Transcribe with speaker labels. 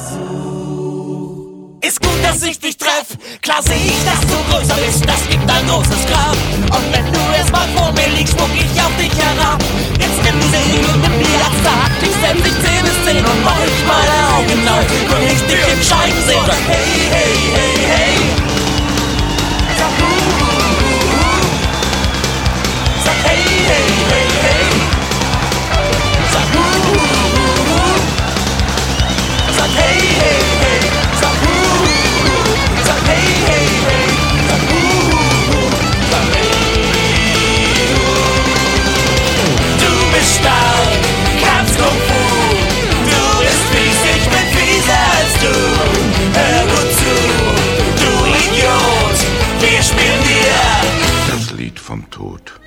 Speaker 1: Ist gut, dass ich dich treff. Klar seh ich, dass du größer bist. Das gibt ein großes Grab. Und wenn du erstmal vor mir liegst, spuck ich auf dich herab. Jetzt nimm diese Ring und nimm die das Tag. Ich setz dich 10 bis 10 und mach ich meine Augen auf. Will ich dich im Schein sehen. Sag hey, hey, hey, hey. Sag sag hey, hey, hey, hey. Sag sag hey, hey, hey. Sag sag hey, hey, hey. Sag sag hey. Du bist stark, kannst Kung Fu. Du bist fies, ich bin fieser als du. Hör gut zu, du Idiot. Wir spielen dir
Speaker 2: das Lied vom Tod.